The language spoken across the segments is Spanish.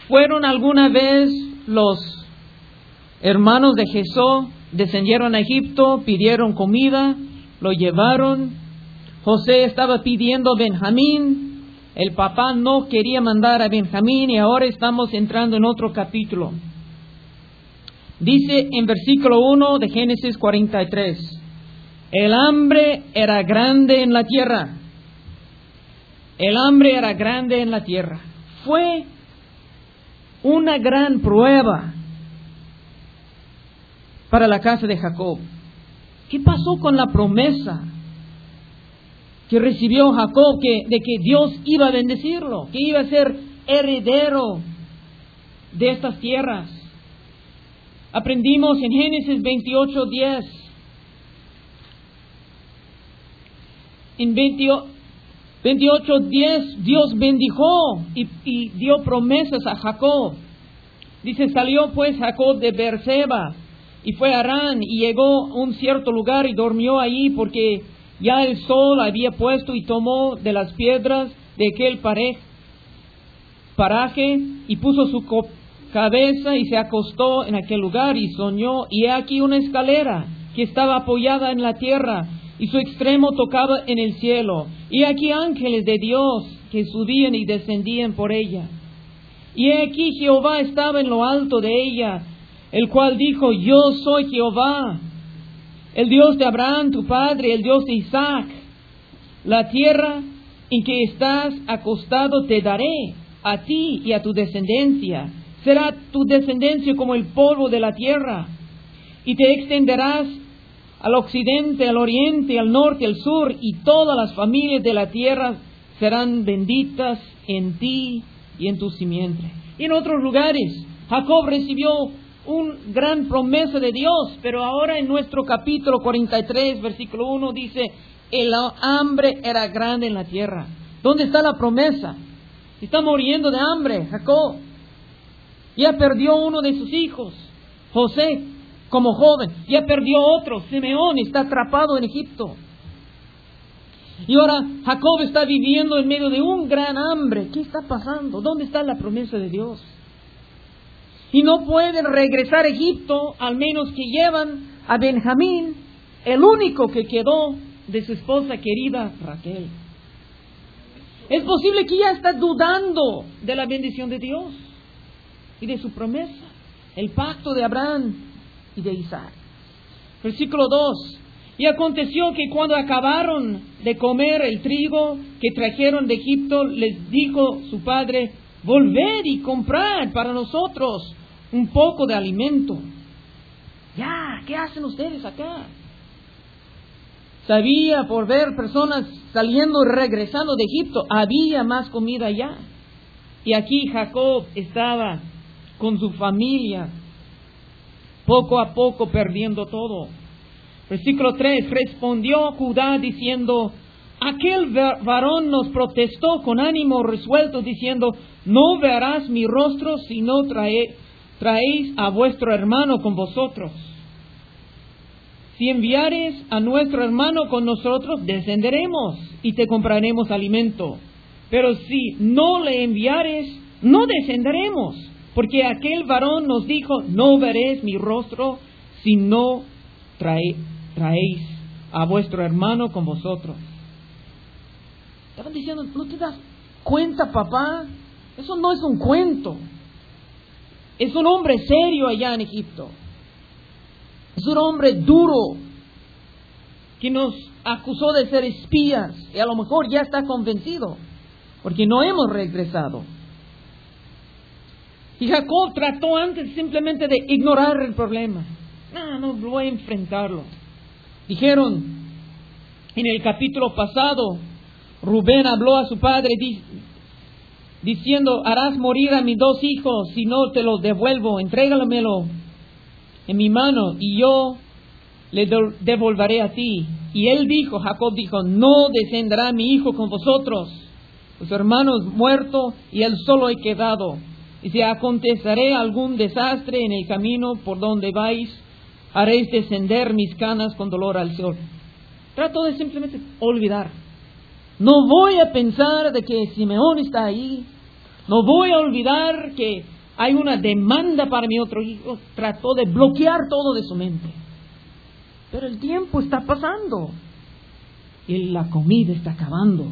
¿Fueron alguna vez los hermanos de Jesús, descendieron a Egipto, pidieron comida, lo llevaron? José estaba pidiendo a Benjamín, el papá no quería mandar a Benjamín y ahora estamos entrando en otro capítulo. Dice en versículo 1 de Génesis 43, el hambre era grande en la tierra. El hambre era grande en la tierra. Fue una gran prueba para la casa de Jacob. ¿Qué pasó con la promesa que recibió Jacob de que Dios iba a bendecirlo, que iba a ser heredero de estas tierras? Aprendimos en Génesis 28:10. En 28:10 Dios bendijo y dio promesas a Jacob. Dice, salió pues Jacob de Beerseba y fue a Harán y llegó a un cierto lugar y durmió allí porque ya el sol había puesto y tomó de las piedras de aquel paraje y puso su cabeza y se acostó en aquel lugar y soñó, y he aquí una escalera que estaba apoyada en la tierra y su extremo tocaba en el cielo, y aquí ángeles de Dios que subían y descendían por ella. Y he aquí Jehová estaba en lo alto de ella, el cual dijo, yo soy Jehová, el Dios de Abraham tu padre, el Dios de Isaac. La tierra en que estás acostado te daré a ti y a tu descendencia. Será tu descendencia como el polvo de la tierra, y te extenderás al occidente, al oriente, al norte, al sur, y todas las familias de la tierra serán benditas en ti y en tu simiente. Y en otros lugares, Jacob recibió una gran promesa de Dios, pero ahora en nuestro capítulo 43, versículo 1, dice, el hambre era grande en la tierra. ¿Dónde está la promesa? Está muriendo de hambre, Jacob. Ya perdió uno de sus hijos, José, como joven. Ya perdió otro, Simeón, está atrapado en Egipto. Y ahora Jacob está viviendo en medio de un gran hambre. ¿Qué está pasando? ¿Dónde está la promesa de Dios? Y no pueden regresar a Egipto, al menos que llevan a Benjamín, el único que quedó de su esposa querida Raquel. Es posible que ya está dudando de la bendición de Dios y de su promesa, el pacto de Abraham y de Isaac. Versículo 2. Y aconteció que cuando acabaron de comer el trigo que trajeron de Egipto, les dijo su padre, volved y comprad para nosotros un poco de alimento. Ya, ¿qué hacen ustedes acá? Sabía por ver personas saliendo y regresando de Egipto, había más comida allá. Y aquí Jacob estaba con su familia, poco a poco perdiendo todo. Versículo 3, respondió Judá diciendo, aquel varón nos protestó con ánimo resuelto, diciendo, no verás mi rostro si no traéis a vuestro hermano con vosotros. Si enviares a nuestro hermano con nosotros, descenderemos y te compraremos alimento. Pero si no le enviares, no descenderemos, porque aquel varón nos dijo, no veréis mi rostro si no traéis a vuestro hermano con vosotros. Estaban diciendo, ¿no te das cuenta, papá? Eso no es un cuento. Es un hombre serio allá en Egipto. Es un hombre duro que nos acusó de ser espías y a lo mejor ya está convencido porque no hemos regresado. Y Jacob trató antes simplemente de ignorar el problema. No voy a enfrentarlo. Dijeron en el capítulo pasado, Rubén habló a su padre diciendo, harás morir a mis dos hijos, si no te los devuelvo, entrégalamelo en mi mano y yo le devolveré a ti. Y él dijo, Jacob dijo, no descenderá mi hijo con vosotros, pues hermano es muerto y él solo he quedado. Y si aconteceré algún desastre en el camino por donde vais, haréis descender mis canas con dolor al sol. Trato de simplemente olvidar. No voy a pensar de que Simeón está ahí. No voy a olvidar que hay una demanda para mi otro hijo, trató de bloquear todo de su mente. Pero el tiempo está pasando y la comida está acabando.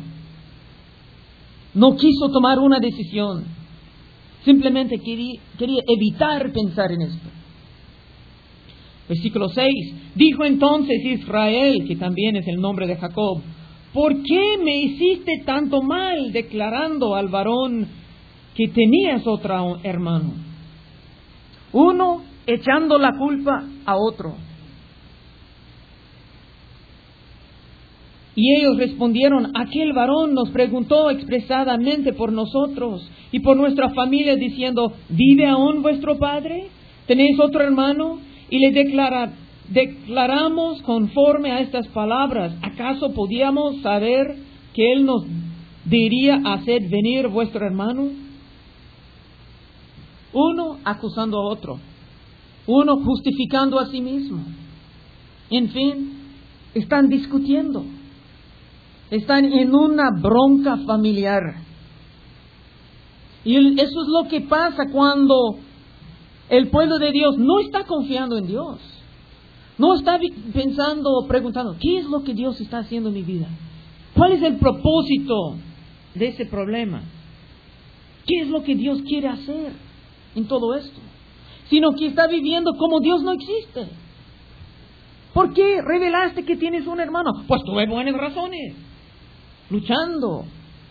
No quiso tomar una decisión. Simplemente quería evitar pensar en esto. Versículo 6. Dijo entonces Israel, que también es el nombre de Jacob: ¿por qué me hiciste tanto mal declarando al varón que tenías otro hermano? Uno echando la culpa a otro. Y ellos respondieron: aquel varón nos preguntó expresadamente por nosotros y por nuestra familia, diciendo: ¿vive aún vuestro padre? ¿Tenéis otro hermano? Y le declaramos conforme a estas palabras. ¿Acaso podíamos saber que él nos diría: haced venir vuestro hermano? Uno acusando a otro, uno justificando a sí mismo. En fin, están discutiendo. Están en una bronca familiar. Y eso es lo que pasa cuando el pueblo de Dios no está confiando en Dios. No está pensando o preguntando: ¿qué es lo que Dios está haciendo en mi vida? ¿Cuál es el propósito de ese problema? ¿Qué es lo que Dios quiere hacer en todo esto? Sino que está viviendo como Dios no existe. ¿Por qué revelaste que tienes un hermano? Pues tuve buenas razones. Luchando,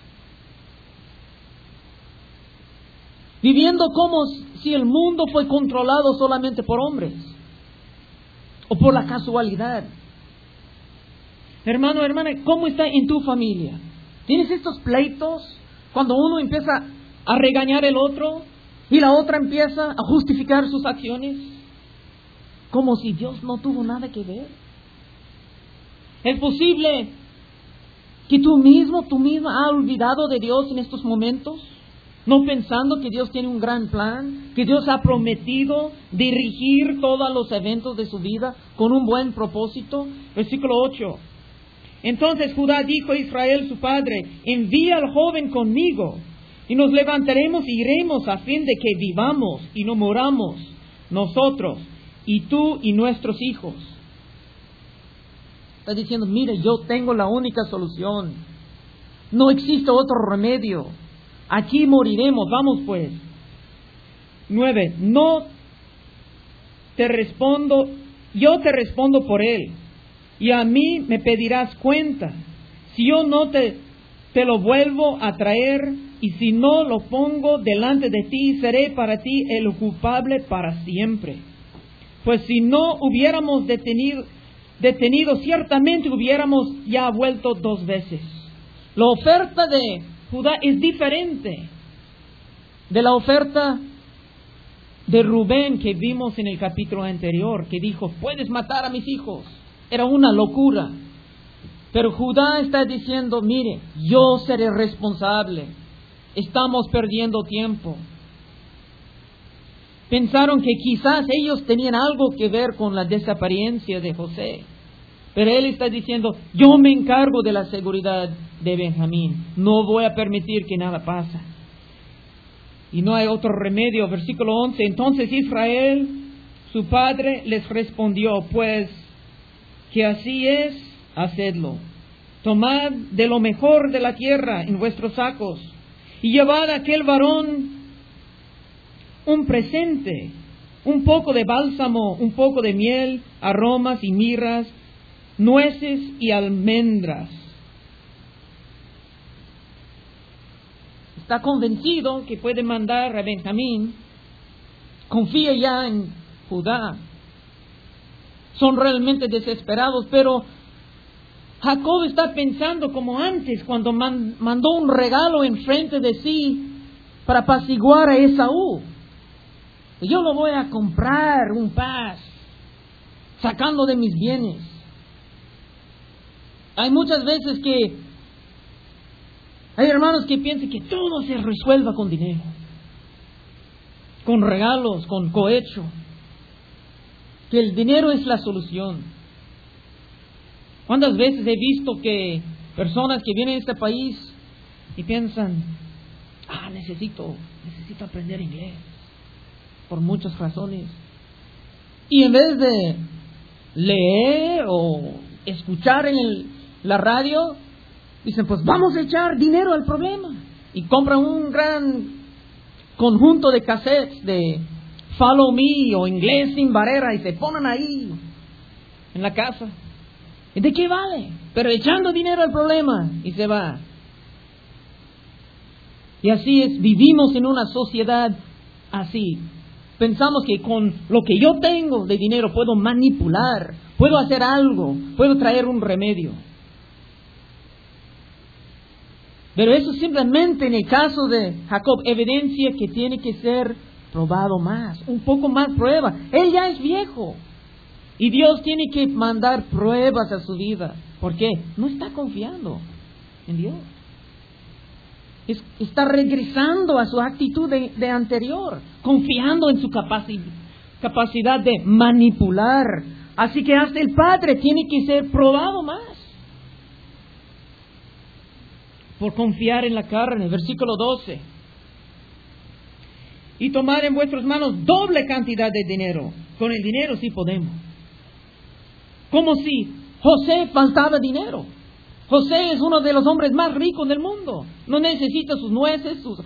viviendo como si el mundo fue controlado solamente por hombres o por la casualidad. Hermano, hermana, ¿cómo está en tu familia? ¿Tienes estos pleitos cuando uno empieza a regañar al otro y la otra empieza a justificar sus acciones como si Dios no tuvo nada que ver? ¿Es posible que tú misma has olvidado de Dios en estos momentos? No pensando que Dios tiene un gran plan, que Dios ha prometido dirigir todos los eventos de su vida con un buen propósito. Versículo 8. Entonces Judá dijo a Israel su padre: envía al joven conmigo, y nos levantaremos e iremos, a fin de que vivamos y no moramos nosotros, y tú y nuestros hijos. Está diciendo: mire, yo tengo la única solución. No existe otro remedio. Aquí moriremos. Vamos pues. 9. No te respondo, yo te respondo por él, y a mí me pedirás cuenta. Si yo no te lo vuelvo a traer, y si no lo pongo delante de ti, seré para ti el culpable para siempre. Pues si no hubiéramos detenido, ciertamente hubiéramos ya vuelto 2 veces. La oferta de Judá es diferente de la oferta de Rubén que vimos en el capítulo anterior, que dijo: puedes matar a mis hijos. Era una locura. Pero Judá está diciendo: mire, yo seré responsable. Estamos perdiendo tiempo. Pensaron que quizás ellos tenían algo que ver con la desaparencia de José. Pero él está diciendo: yo me encargo de la seguridad de Benjamín. No voy a permitir que nada pase. Y no hay otro remedio. Versículo 11. Entonces Israel, su padre, les respondió: pues que así es, hacedlo. Tomad de lo mejor de la tierra en vuestros sacos, y llevad a aquel varón un presente, un poco de bálsamo, un poco de miel, aromas y mirras, nueces y almendras. Está convencido que puede mandar a Benjamín. Confía ya en Judá. Son realmente desesperados, pero Jacob está pensando como antes, cuando mandó un regalo enfrente de sí para apaciguar a Esaú. Yo lo voy a comprar un paz, sacando de mis bienes. Hay muchas veces que hay hermanos que piensan que todo se resuelva con dinero, con regalos, con cohecho, que el dinero es la solución. ¿Cuántas veces he visto que personas que vienen a este país y piensan: necesito aprender inglés, por muchas razones. Y en vez de leer o escuchar en la radio, dicen, pues vamos a echar dinero al problema. Y compran un gran conjunto de cassettes de Follow Me o Inglés sin Barrera y se ponen ahí en la casa. ¿Y de qué vale? Pero echando dinero al problema y se va. Y así es, vivimos en una sociedad así. Pensamos que con lo que yo tengo de dinero puedo manipular, puedo hacer algo, puedo traer un remedio. Pero eso simplemente en el caso de Jacob evidencia que tiene que ser probado más, un poco más prueba. Él ya es viejo y Dios tiene que mandar pruebas a su vida. ¿Por qué? No está confiando en Dios. Está regresando a su actitud de anterior, confiando en su capacidad de manipular. Así que hasta el padre tiene que ser probado más por confiar en la carne. Versículo 12. Y tomad en vuestras manos doble cantidad de dinero. Con el dinero sí podemos. Como si José faltaba dinero. José es uno de los hombres más ricos del mundo. No necesita sus nueces, sus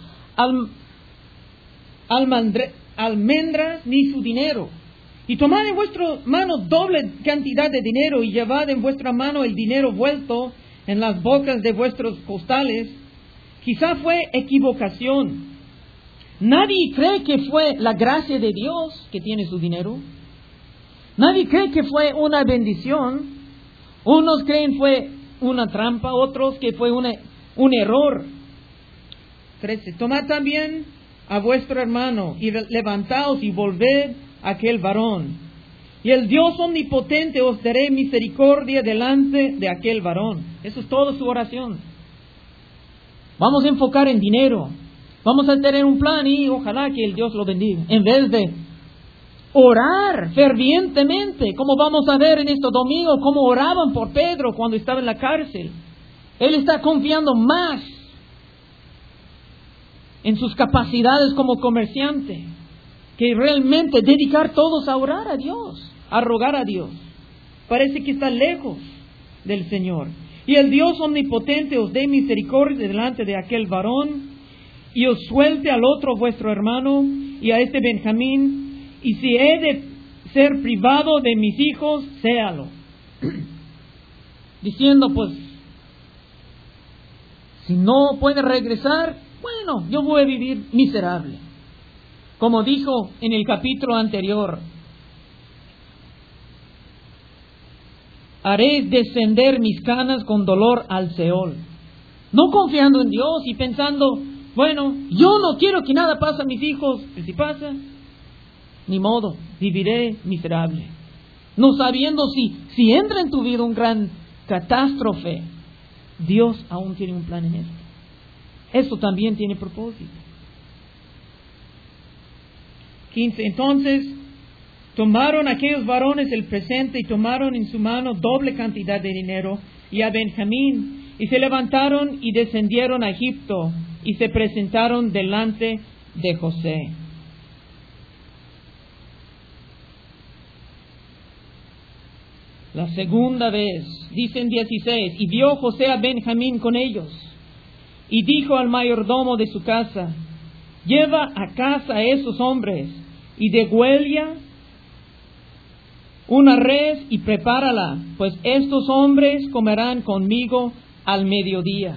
almendras, ni su dinero. Y tomad en vuestra mano doble cantidad de dinero y llevad en vuestra mano el dinero vuelto en las bocas de vuestros costales. Quizá fue equivocación. Nadie cree que fue la gracia de Dios que tiene su dinero. Nadie cree que fue una bendición. Unos creen fue una trampa, otros que fue un error. 13. Tomad también a vuestro hermano y levantaos y volved a aquel varón. Y el Dios omnipotente os daré misericordia delante de aquel varón. Eso es toda su oración. Vamos a enfocar en dinero. Vamos a tener un plan y ojalá que el Dios lo bendiga. En vez de orar fervientemente, como vamos a ver en este domingo, cómo oraban por Pedro cuando estaba en la cárcel. Él está confiando más en sus capacidades como comerciante que realmente dedicar todos a orar a Dios, a rogar a Dios. Parece que está lejos del Señor. Y el Dios omnipotente os dé misericordia delante de aquel varón y os suelte al otro vuestro hermano y a este Benjamín. Y si he de ser privado de mis hijos, séalo. Diciendo, pues, si no puede regresar, bueno, yo voy a vivir miserable. Como dijo en el capítulo anterior, haré descender mis canas con dolor al Seol. No confiando en Dios y pensando, bueno, yo no quiero que nada pase a mis hijos. Y si pasa, ni modo, viviré miserable. No sabiendo si entra en tu vida un gran catástrofe, Dios aún tiene un plan en esto. Esto también tiene propósito. 15. Entonces tomaron aquellos varones el presente y tomaron en su mano doble cantidad de dinero y a Benjamín, y se levantaron y descendieron a Egipto y se presentaron delante de José. La segunda vez, dice en 16, y vio José a Benjamín con ellos, y dijo al mayordomo de su casa, lleva a casa a esos hombres, y degüella una res y prepárala, pues estos hombres comerán conmigo al mediodía.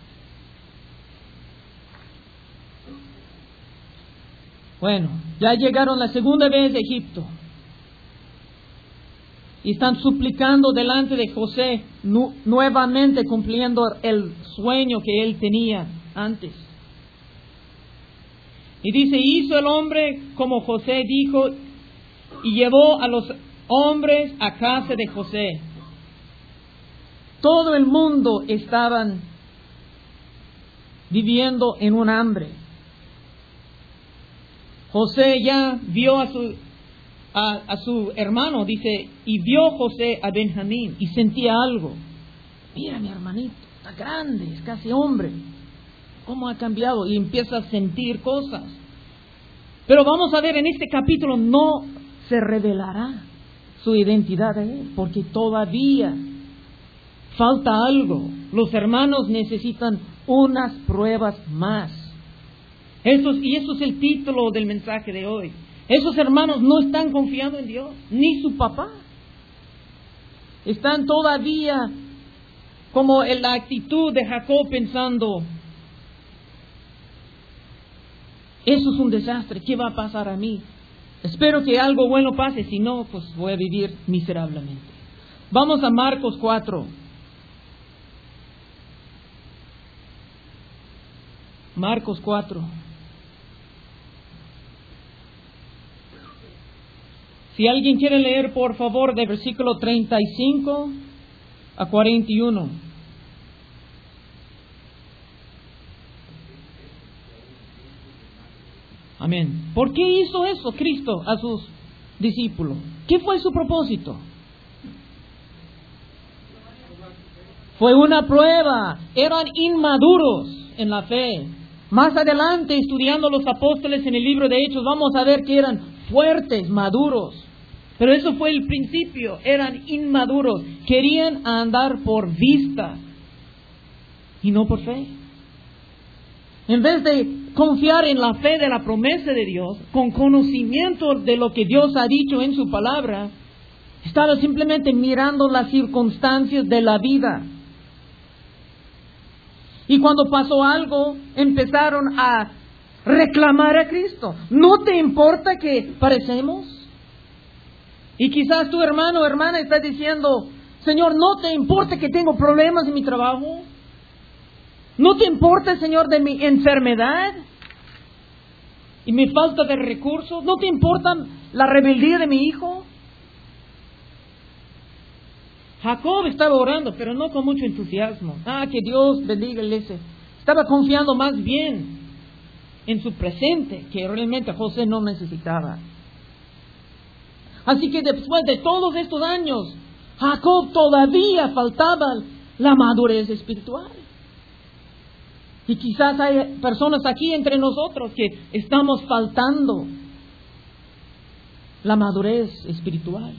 Bueno, ya llegaron la segunda vez de Egipto. Y están suplicando delante de José, nuevamente cumpliendo el sueño que él tenía antes. Y dice, hizo el hombre como José dijo, y llevó a los hombres a casa de José. Todo el mundo estaban viviendo en un hambre. José ya vio a su hermano, dice, y vio José a Benjamín y sentía algo. Mira, mi hermanito, está grande, es casi hombre. ¿Cómo ha cambiado? Y empieza a sentir cosas. Pero vamos a ver, en este capítulo no se revelará su identidad a él, porque todavía falta algo. Los hermanos necesitan unas pruebas más. Y eso es el título del mensaje de hoy. Esos hermanos no están confiando en Dios, ni su papá. Están todavía como en la actitud de Jacob pensando, eso es un desastre, ¿qué va a pasar a mí? Espero que algo bueno pase, si no, pues voy a vivir miserablemente. Vamos a Marcos 4. Marcos 4. Si alguien quiere leer, por favor, de versículo 35 a 41. Amén. ¿Por qué hizo eso Cristo a sus discípulos? ¿Qué fue su propósito? Fue una prueba. Eran inmaduros en la fe. Más adelante, estudiando los apóstoles en el libro de Hechos, vamos a ver que eran fuertes, maduros. Pero eso fue el principio. Eran inmaduros. Querían andar por vista y no por fe. En vez de confiar en la fe de la promesa de Dios, con conocimiento de lo que Dios ha dicho en su palabra, estaban simplemente mirando las circunstancias de la vida. Y cuando pasó algo, empezaron a reclamar a Cristo. ¿No te importa que parecemos? Y quizás tu hermano o hermana está diciendo, Señor, ¿no te importa que tengo problemas en mi trabajo? ¿No te importa, Señor, de mi enfermedad y mi falta de recursos? ¿No te importa la rebeldía de mi hijo? Jacob estaba orando, pero no con mucho entusiasmo. Que Dios bendiga a la iglesia. Estaba confiando más bien en su presente, que realmente José no necesitaba. Así que después de todos estos años, Jacob todavía faltaba la madurez espiritual. Y quizás hay personas aquí entre nosotros que estamos faltando la madurez espiritual.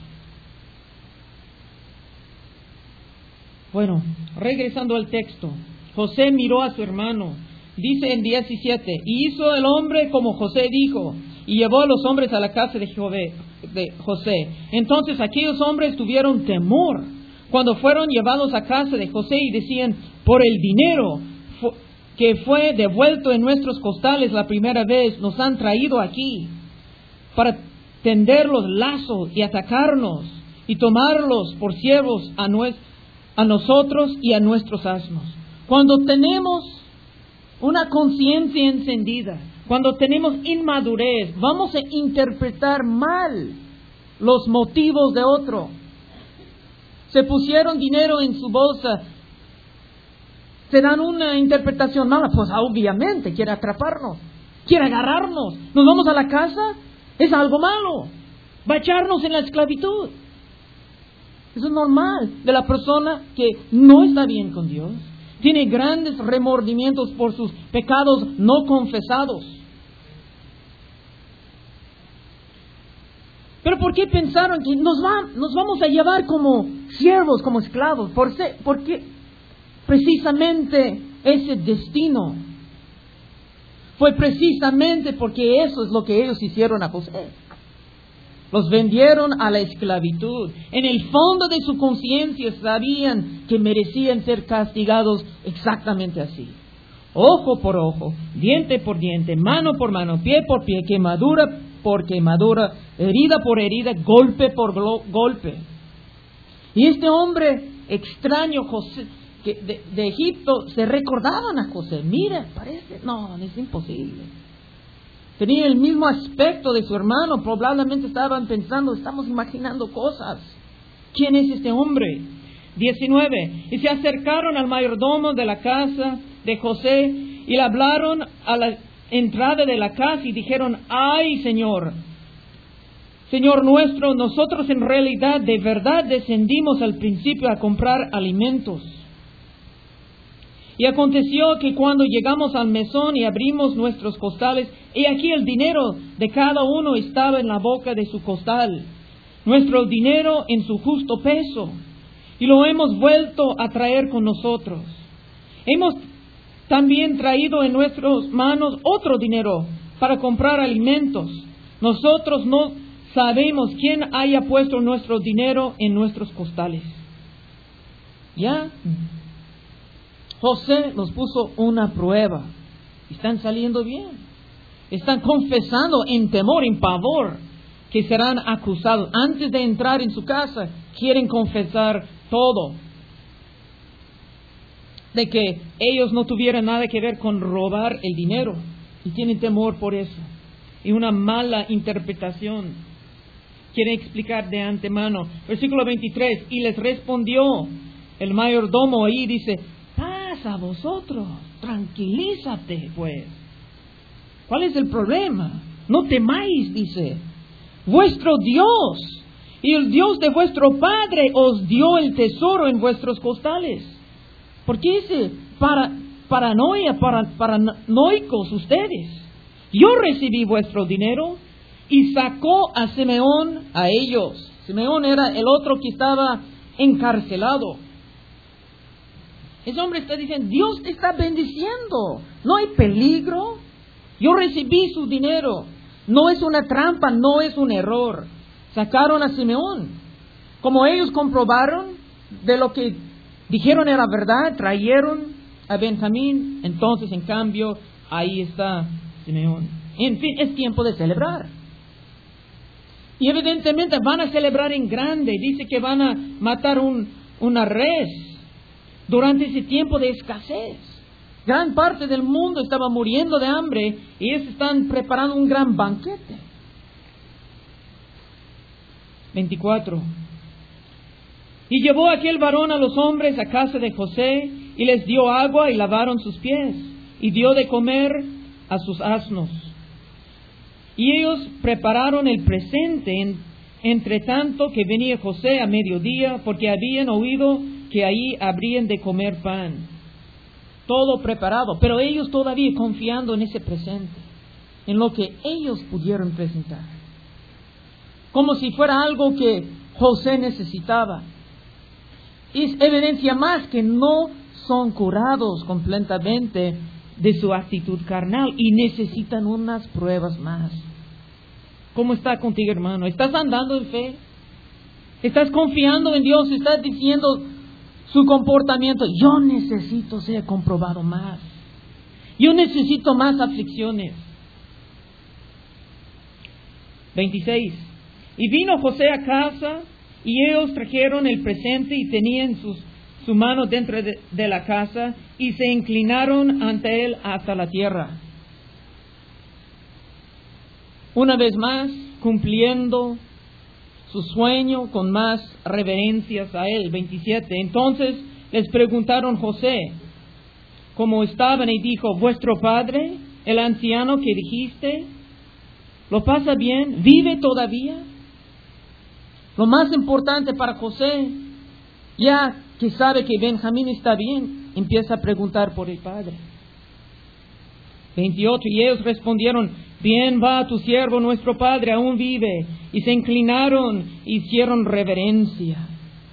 Bueno, regresando al texto. José miró a su hermano. Dice en 17, y hizo el hombre como José dijo, y llevó a los hombres a la casa de José. Entonces aquellos hombres tuvieron temor cuando fueron llevados a casa de José y decían, por el dinero que fue devuelto en nuestros costales la primera vez, nos han traído aquí para tender los lazos y atacarnos y tomarlos por siervos a nosotros y a nuestros asnos. Cuando tenemos una conciencia encendida, cuando tenemos inmadurez, vamos a interpretar mal los motivos de otro. Se pusieron dinero en su bolsa, se dan una interpretación mala, pues obviamente quiere atraparnos, quiere agarrarnos. Nos vamos a la casa, es algo malo, va a echarnos en la esclavitud. Eso es normal de la persona que no está bien con Dios. Tiene grandes remordimientos por sus pecados no confesados. Pero ¿por qué pensaron que nos vamos a llevar como siervos, como esclavos? ¿Por qué precisamente ese destino? Fue precisamente porque eso es lo que ellos hicieron a José. Los vendieron a la esclavitud. En el fondo de su conciencia sabían que merecían ser castigados exactamente así. Ojo por ojo, diente por diente, mano por mano, pie por pie, quemadura por quemadura, herida por herida, golpe por golpe. Y este hombre extraño, José, que de Egipto, se recordaban a José. Mira, parece, no, es imposible. Tenía el mismo aspecto de su hermano. Probablemente estaban pensando, estamos imaginando cosas. ¿Quién es este hombre? 19. Y se acercaron al mayordomo de la casa de José y le hablaron a la entrada de la casa y dijeron, ay, Señor nuestro, nosotros en realidad de verdad descendimos al principio a comprar alimentos. Y aconteció que cuando llegamos al mesón y abrimos nuestros costales, he aquí el dinero de cada uno estaba en la boca de su costal, nuestro dinero en su justo peso, y lo hemos vuelto a traer con nosotros. Hemos también traído en nuestras manos otro dinero para comprar alimentos. Nosotros no sabemos quién haya puesto nuestro dinero en nuestros costales. Ya José nos puso una prueba. Están saliendo bien. Están confesando en temor, en pavor, que serán acusados. Antes de entrar en su casa, quieren confesar todo. De que ellos no tuvieran nada que ver con robar el dinero. Y tienen temor por eso. Y una mala interpretación. Quieren explicar de antemano. Versículo 23. Y les respondió el mayordomo ahí, dice: paz a vosotros, tranquilízate pues. ¿Cuál es el problema? No temáis, dice. Vuestro Dios y el Dios de vuestro Padre os dio el tesoro en vuestros costales. ¿Por qué dice paranoicos ustedes? Yo recibí vuestro dinero. Y sacó a Simeón a ellos. Simeón era el otro que estaba encarcelado. Ese hombre está diciendo: Dios te está bendiciendo, no hay peligro. Yo recibí su dinero. No es una trampa, no es un error. Sacaron a Simeón. Como ellos comprobaron de lo que dijeron era verdad, trajeron a Benjamín. Entonces, en cambio, ahí está Simeón. En fin, es tiempo de celebrar. Y evidentemente van a celebrar en grande. Dice que van a matar una res durante ese tiempo de escasez. Gran parte del mundo estaba muriendo de hambre y ellos están preparando un gran banquete. 24. Y llevó aquel varón a los hombres a casa de José y les dio agua y lavaron sus pies y dio de comer a sus asnos. Y ellos prepararon el presente entre tanto que venía José a mediodía, porque habían oído que ahí habrían de comer pan. Todo preparado, pero ellos todavía confiando en ese presente, en lo que ellos pudieron presentar. Como si fuera algo que José necesitaba. Es evidencia más que no son curados completamente de su actitud carnal y necesitan unas pruebas más. ¿Cómo está contigo, hermano? ¿Estás andando en fe? ¿Estás confiando en Dios? ¿Estás diciendo su comportamiento? Yo necesito ser comprobado más. Yo necesito más aflicciones. 26. Y vino José a casa y ellos trajeron el presente y tenían su mano dentro de la casa y se inclinaron ante él hasta la tierra. Una vez más, cumpliendo su sueño con más reverencias a él. 27. Entonces les preguntaron José cómo estaban y dijo: ¿vuestro padre, el anciano que dijiste, lo pasa bien? ¿Vive todavía? Lo más importante para José, ya que sabe que Benjamín está bien, empieza a preguntar por el padre. 28. Y ellos respondieron: bien va tu siervo, nuestro padre aún vive. Y se inclinaron, hicieron reverencia.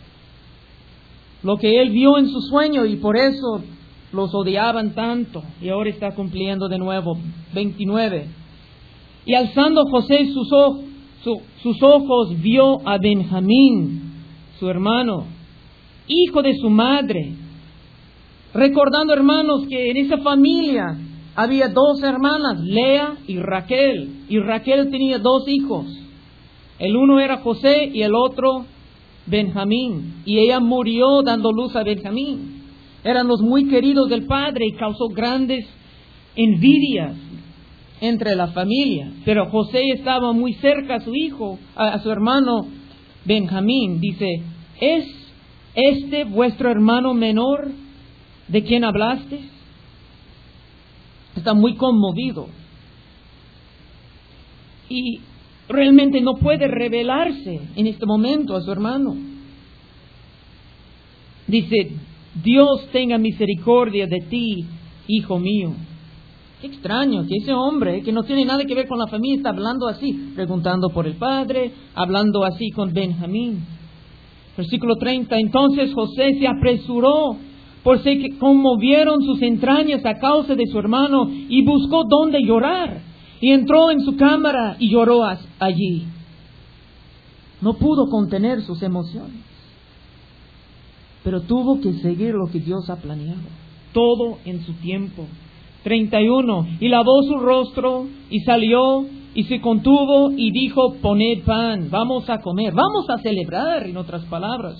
Lo que él vio en su sueño y por eso los odiaban tanto. Y ahora está cumpliendo de nuevo. 29. Y alzando José sus ojos vio a Benjamín, su hermano, hijo de su madre. Recordando, hermanos, que en esa familia había dos hermanas, Lea y Raquel. Y Raquel tenía dos hijos. El uno era José y el otro Benjamín. Y ella murió dando luz a Benjamín. Eran los muy queridos del padre y causó grandes envidias entre la familia. Pero José estaba muy cerca a su hijo, a su hermano Benjamín. Dice: ¿es este vuestro hermano menor de quien hablaste? Está muy conmovido. Y realmente no puede revelarse en este momento a su hermano. Dice: Dios tenga misericordia de ti, hijo mío. Qué extraño que ese hombre, que no tiene nada que ver con la familia, está hablando así, preguntando por el padre, hablando así con Benjamín. Versículo 30, entonces José se apresuró, por ser que conmovieron sus entrañas a causa de su hermano, y buscó dónde llorar, y entró en su cámara y lloró allí. No pudo contener sus emociones, pero tuvo que seguir lo que Dios ha planeado, todo en su tiempo. 31, y lavó su rostro, y salió, y se contuvo, y dijo, poned pan, vamos a comer, vamos a celebrar, en otras palabras.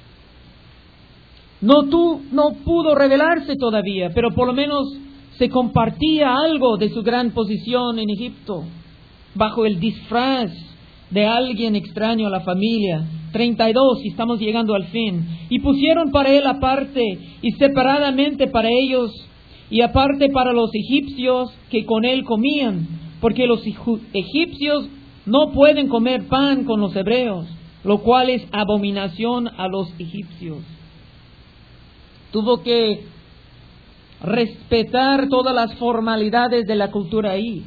No pudo revelarse todavía, pero por lo menos se compartía algo de su gran posición en Egipto, bajo el disfraz de alguien extraño a la familia. 32, y estamos llegando al fin. Y pusieron para él aparte, y separadamente para ellos, y aparte para los egipcios que con él comían, porque los egipcios no pueden comer pan con los hebreos, lo cual es abominación a los egipcios. Tuvo que respetar todas las formalidades de la cultura ahí,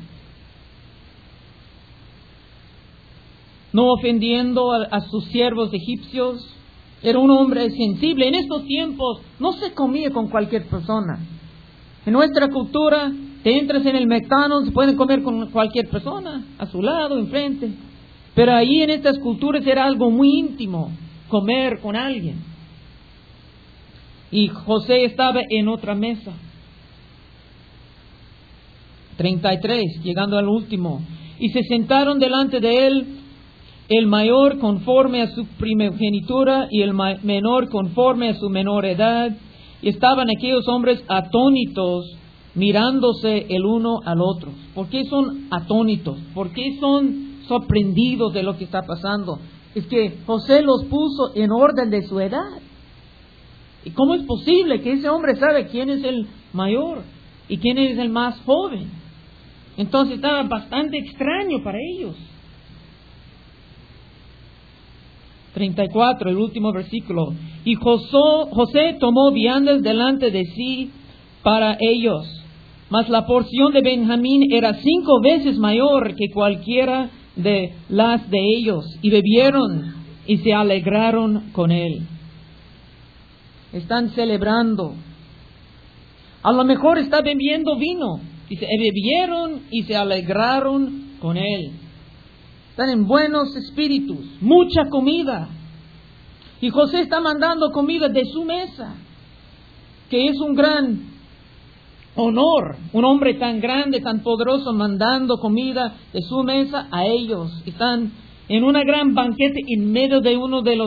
no ofendiendo a sus siervos egipcios. Era un hombre sensible. En estos tiempos no se comía con cualquier persona. En nuestra cultura, te entras en el McDonald's, pueden comer con cualquier persona, a su lado, enfrente. Pero ahí en estas culturas era algo muy íntimo, comer con alguien. Y José estaba en otra mesa. 33, llegando al último. Y se sentaron delante de él el mayor conforme a su primogenitura y el menor conforme a su menor edad. Y estaban aquellos hombres atónitos, mirándose el uno al otro. ¿Por qué son atónitos? ¿Por qué son sorprendidos de lo que está pasando? Es que José los puso en orden de su edad. ¿Y cómo es posible que ese hombre sabe quién es el mayor y quién es el más joven? Entonces estaba bastante extraño para ellos. 34, el último versículo. Y José tomó viandas delante de sí para ellos, mas la porción de Benjamín era 5 veces mayor que cualquiera de las de ellos. Y bebieron y se alegraron con él. Están celebrando. A lo mejor está bebiendo vino. Dice, bebieron y se alegraron con él. Están en buenos espíritus, mucha comida. Y José está mandando comida de su mesa, que es un gran honor. Un hombre tan grande, tan poderoso, mandando comida de su mesa a ellos. Están en una gran banquete en medio de uno de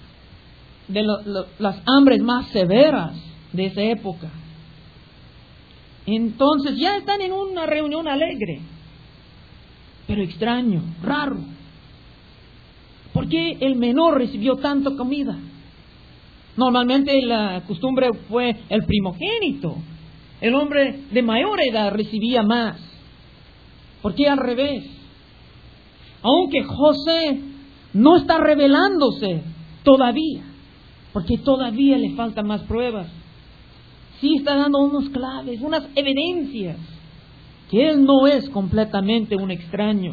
las hambres más severas de esa época. Entonces ya están en una reunión alegre, pero extraño, raro. ¿Por qué el menor recibió tanta comida? Normalmente la costumbre fue el primogénito. El hombre de mayor edad recibía más. ¿Por qué al revés? Aunque José no está revelándose todavía, porque todavía le faltan más pruebas, sí está dando unas claves, unas evidencias, que él no es completamente un extraño.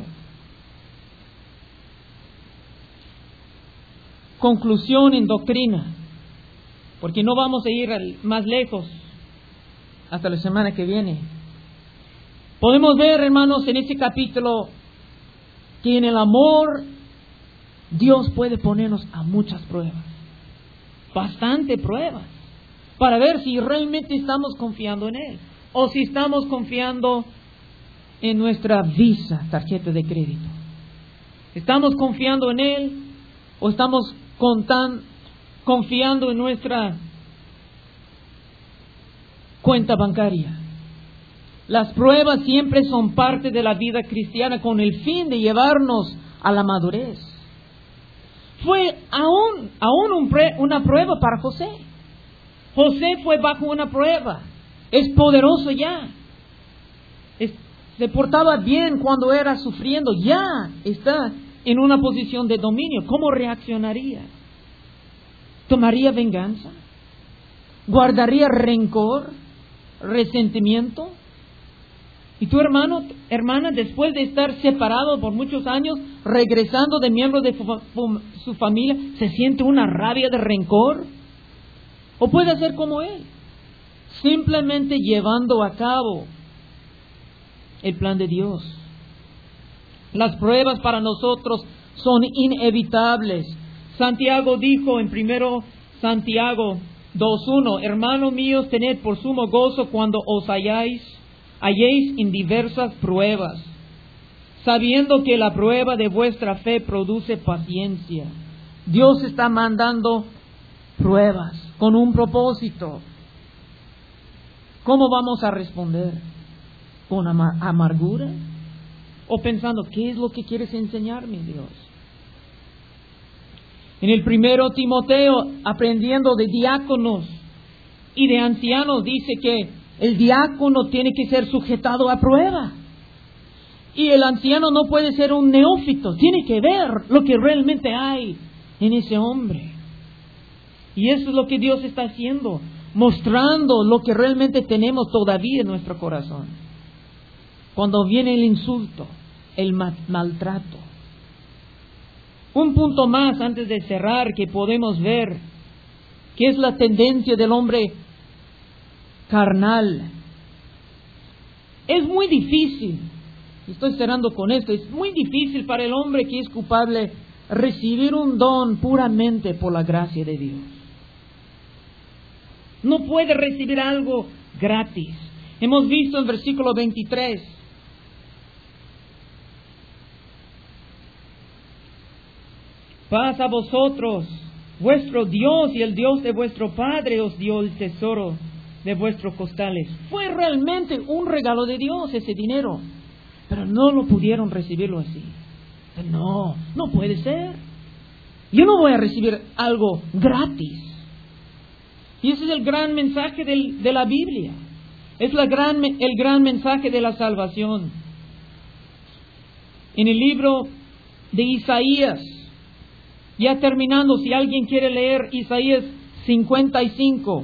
Conclusión en doctrina, porque no vamos a ir más lejos hasta la semana que viene. Podemos ver, hermanos, en este capítulo que en el amor Dios puede ponernos a muchas pruebas, bastante pruebas, para ver si realmente estamos confiando en Él o si estamos confiando en nuestra Visa, tarjeta de crédito. ¿Estamos confiando en Él o estamos confiando en nuestra cuenta bancaria? Las pruebas siempre son parte de la vida cristiana con el fin de llevarnos a la madurez. Fue aún una prueba para José. José fue bajo una prueba. Es poderoso ya. Se portaba bien cuando era sufriendo. Ya está en una posición de dominio. ¿Cómo reaccionaría? ¿Tomaría venganza? ¿Guardaría rencor, resentimiento? Y tu hermana, después de estar separado por muchos años, regresando de miembros de su familia, ¿se siente una rabia de rencor? ¿O puede hacer como él? Simplemente llevando a cabo el plan de Dios. Las pruebas para nosotros son inevitables. Santiago dijo en 1 Santiago 2:1, hermanos míos, tened por sumo gozo cuando os halléis en diversas pruebas, sabiendo que la prueba de vuestra fe produce paciencia. Dios está mandando pruebas con un propósito. ¿Cómo vamos a responder? ¿Con amargura? ¿O pensando, qué es lo que quieres enseñarme, Dios? En el 1 Timoteo, aprendiendo de diáconos y de ancianos, dice que el diácono tiene que ser sujetado a prueba. Y el anciano no puede ser un neófito, tiene que ver lo que realmente hay en ese hombre. Y eso es lo que Dios está haciendo, mostrando lo que realmente tenemos todavía en nuestro corazón. Cuando viene el insulto, el maltrato. Un punto más antes de cerrar que podemos ver, que es la tendencia del hombre carnal. Es muy difícil, estoy cerrando con esto, es muy difícil para el hombre que es culpable recibir un don puramente por la gracia de Dios. No puede recibir algo gratis. Hemos visto en versículo 23. Paz a vosotros, vuestro Dios y el Dios de vuestro Padre os dio el tesoro de vuestros costales. Fue realmente un regalo de Dios ese dinero, pero no lo pudieron recibirlo así. No puede ser. Yo no voy a recibir algo gratis. Y ese es el gran mensaje de la Biblia. Es el gran mensaje de la salvación. En el libro de Isaías, ya terminando, si alguien quiere leer Isaías 55.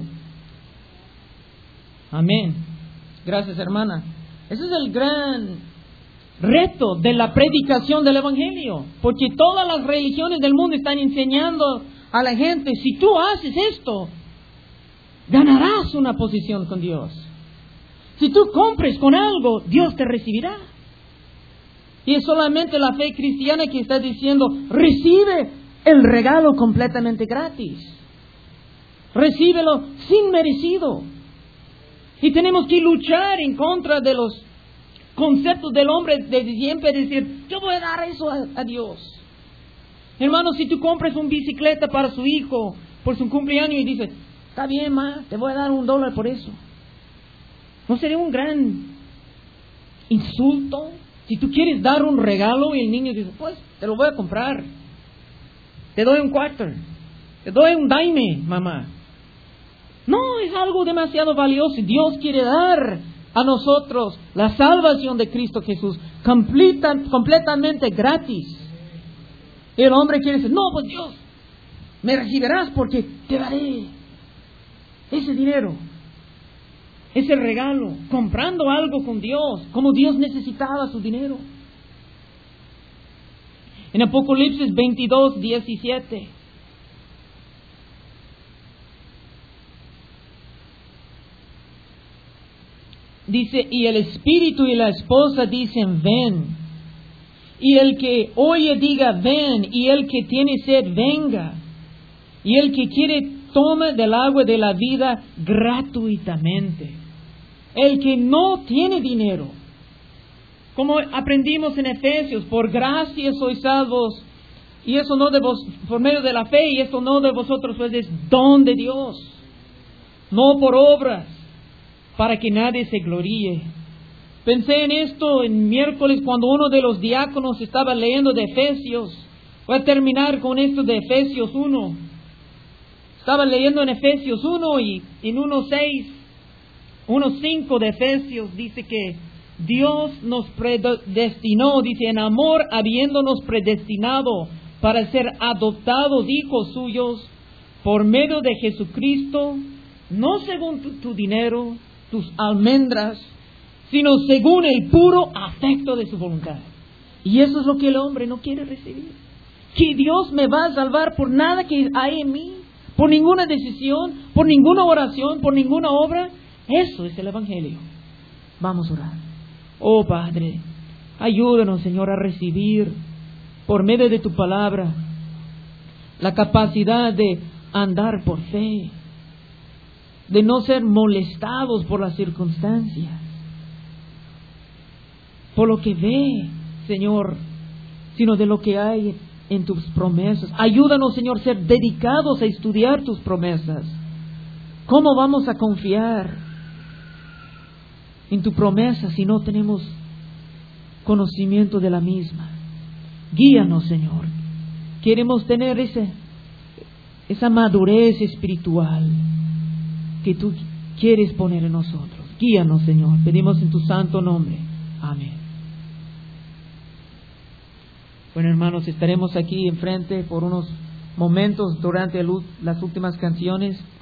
Amén. Gracias, hermana. Ese es el gran reto de la predicación del Evangelio. Porque todas las religiones del mundo están enseñando a la gente, si tú haces esto, ganarás una posición con Dios. Si tú compres con algo, Dios te recibirá. Y es solamente la fe cristiana que está diciendo, recibe el regalo completamente gratis. Recíbelo sin merecido. Y tenemos que luchar en contra de los conceptos del hombre de siempre, decir, yo voy a dar eso a Dios. Hermano, si tú compras una bicicleta para su hijo por su cumpleaños y dices, está bien, ma, te voy a dar $1 por eso, ¿no sería un gran insulto? Si tú quieres dar un regalo y el niño dice, pues te lo voy a comprar, te doy $1, te doy un dime, mamá. No, es algo demasiado valioso. Dios quiere dar a nosotros la salvación de Cristo Jesús completamente gratis. Y el hombre quiere decir, no, pues Dios, me recibirás porque te daré ese dinero, ese regalo, comprando algo con Dios, como Dios necesitaba su dinero. En Apocalipsis 22:17. Dice, y el espíritu y la esposa dicen, ven. Y el que oye diga, ven. Y el que tiene sed, venga. Y el que quiere, tome del agua de la vida gratuitamente. El que no tiene dinero, como aprendimos en Efesios, por gracia sois salvos, y eso no de vos, por medio de la fe, y eso no de vosotros, pues es don de Dios, no por obras, para que nadie se gloríe. Pensé en esto en miércoles cuando uno de los diáconos estaba leyendo de Efesios. Voy a terminar con esto de Efesios 1. Estaba leyendo en Efesios 1 y en 1:5 de Efesios dice que Dios nos predestinó, dice, en amor habiéndonos predestinado para ser adoptados hijos suyos por medio de Jesucristo no según tu dinero, tus almendras, sino según el puro afecto de su voluntad. Y eso es lo que el hombre no quiere recibir. Que Dios me va a salvar por nada que hay en mí, por ninguna decisión, por ninguna oración, por ninguna obra. Eso es el Evangelio. Vamos a orar. Oh Padre, ayúdanos, Señor, a recibir por medio de tu palabra la capacidad de andar por fe, de no ser molestados por las circunstancias, por lo que ve, Señor, sino de lo que hay en tus promesas. Ayúdanos, Señor, a ser dedicados a estudiar tus promesas. ¿Cómo vamos a confiar en tu promesa si no tenemos conocimiento de la misma? Guíanos, Señor. Queremos tener esa madurez espiritual que tú quieres poner en nosotros. Guíanos, Señor. Pedimos en tu santo nombre. Amén. Bueno, hermanos, estaremos aquí enfrente por unos momentos durante las últimas canciones.